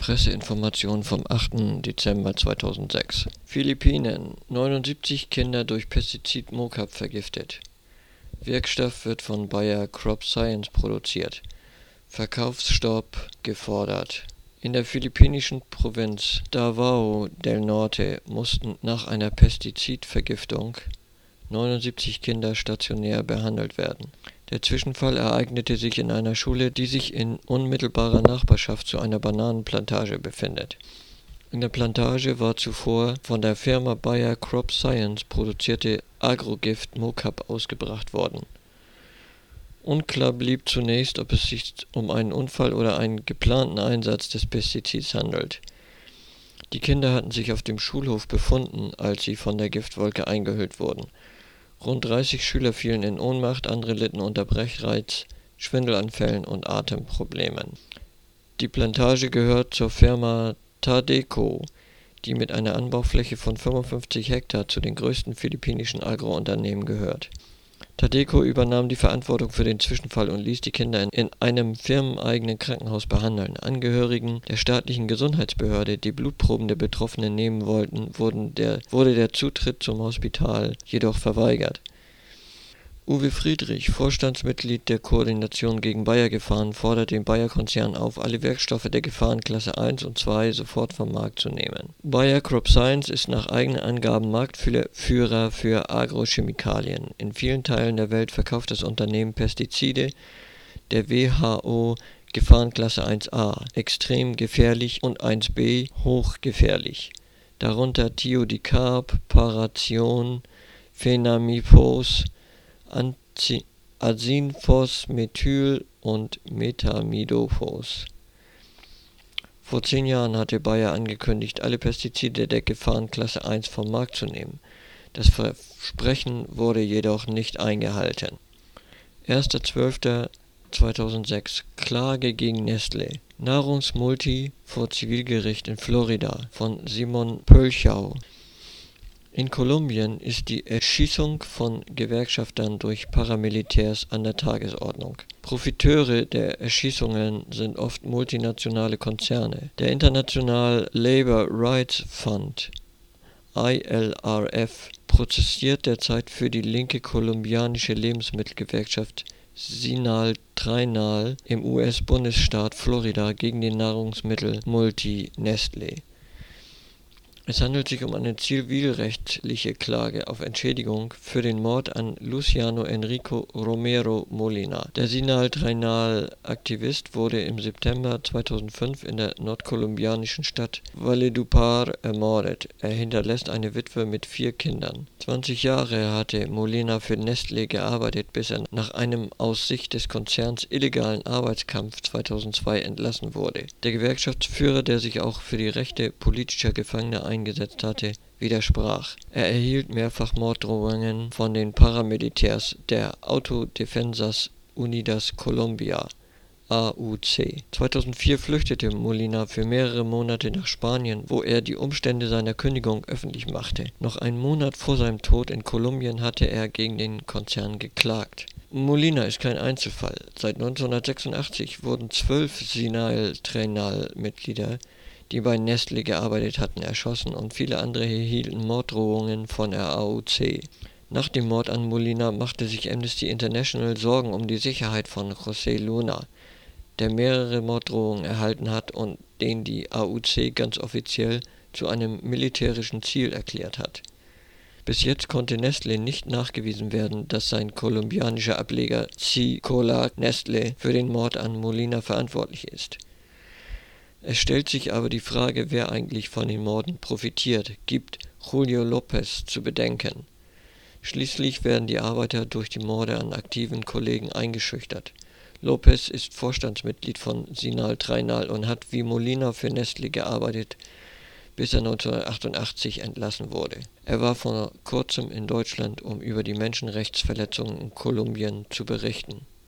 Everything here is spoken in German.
Presseinformation vom 8. Dezember 2006. Philippinen: 79 Kinder durch Pestizid Mocap vergiftet. Wirkstoff wird von Bayer CropScience produziert. Verkaufsstopp gefordert. In der philippinischen Provinz Davao del Norte mussten nach einer Pestizidvergiftung 79 Kinder stationär behandelt werden. Der Zwischenfall ereignete sich in einer Schule, die sich in unmittelbarer Nachbarschaft zu einer Bananenplantage befindet. In der Plantage war zuvor von der Firma Bayer CropScience produzierte Agrogift Mocap ausgebracht worden. Unklar blieb zunächst, ob es sich um einen Unfall oder einen geplanten Einsatz des Pestizids handelt. Die Kinder hatten sich auf dem Schulhof befunden, als sie von der Giftwolke eingehüllt wurden. Rund 30 Schüler fielen in Ohnmacht, andere litten unter Brechreiz, Schwindelanfällen und Atemproblemen. Die Plantage gehört zur Firma Tadeco, die mit einer Anbaufläche von 55 Hektar zu den größten philippinischen Agrounternehmen gehört. Tadeco übernahm die Verantwortung für den Zwischenfall und ließ die Kinder in einem firmeneigenen Krankenhaus behandeln. Angehörigen der staatlichen Gesundheitsbehörde, die Blutproben der Betroffenen nehmen wollten, wurde der Zutritt zum Hospital jedoch verweigert. Uwe Friedrich, Vorstandsmitglied der Koordination gegen Bayer-Gefahren, fordert den Bayer-Konzern auf, alle Wirkstoffe der Gefahrenklasse 1 und 2 sofort vom Markt zu nehmen. Bayer CropScience ist nach eigenen Angaben Marktführer für Agrochemikalien. In vielen Teilen der Welt verkauft das Unternehmen Pestizide der WHO Gefahrenklasse 1a, extrem gefährlich, und 1b, hochgefährlich, darunter Thiodicarb, Parathion, Phenamipos, Azinphos, Methyl und Methamidofos. Vor 10 Jahren hatte Bayer angekündigt, alle Pestizide der Gefahrenklasse 1 vom Markt zu nehmen. Das Versprechen wurde jedoch nicht eingehalten. 1.12.2006 Klage gegen Nestlé. Nahrungsmulti vor Zivilgericht in Florida von Simon Pölchau. In Kolumbien ist die Erschießung von Gewerkschaftern durch Paramilitärs an der Tagesordnung. Profiteure der Erschießungen sind oft multinationale Konzerne. Der International Labour Rights Fund (ILRF) protestiert derzeit für die linke kolumbianische Lebensmittelgewerkschaft Sinal-Trainal im US-Bundesstaat Florida gegen den Nahrungsmittelmulti Nestlé. Es handelt sich um eine zivilrechtliche Klage auf Entschädigung für den Mord an Luciano Enrico Romero Molina. Der Sinal-Trainal-Aktivist wurde im September 2005 in der nordkolumbianischen Stadt Valledupar ermordet. Er hinterlässt eine Witwe mit 4 Kindern. 20 Jahre hatte Molina für Nestlé gearbeitet, bis er nach einem aus Sicht des Konzerns illegalen Arbeitskampf 2002 entlassen wurde. Der Gewerkschaftsführer, der sich auch für die Rechte politischer Gefangener eingesetzt hatte, widersprach. Er erhielt mehrfach Morddrohungen von den Paramilitärs der Autodefensas Unidas Colombia (AUC). 2004 flüchtete Molina für mehrere Monate nach Spanien, wo er die Umstände seiner Kündigung öffentlich machte. Noch einen Monat vor seinem Tod in Kolumbien hatte er gegen den Konzern geklagt. Molina ist kein Einzelfall. Seit 1986 wurden 12 Sinal-Trainal-Mitglieder, die bei Nestlé gearbeitet hatten, erschossen, und viele andere erhielten Morddrohungen von der AUC. Nach dem Mord an Molina machte sich Amnesty International Sorgen um die Sicherheit von José Luna, der mehrere Morddrohungen erhalten hat und den die AUC ganz offiziell zu einem militärischen Ziel erklärt hat. Bis jetzt konnte Nestlé nicht nachgewiesen werden, dass sein kolumbianischer Ableger C-Cola Nestlé für den Mord an Molina verantwortlich ist. Es stellt sich aber die Frage, wer eigentlich von den Morden profitiert, gibt Julio López zu bedenken. Schließlich werden die Arbeiter durch die Morde an aktiven Kollegen eingeschüchtert. López ist Vorstandsmitglied von Sinal-Trainal und hat wie Molina für Nestlé gearbeitet, bis er 1988 entlassen wurde. Er war vor kurzem in Deutschland, um über die Menschenrechtsverletzungen in Kolumbien zu berichten.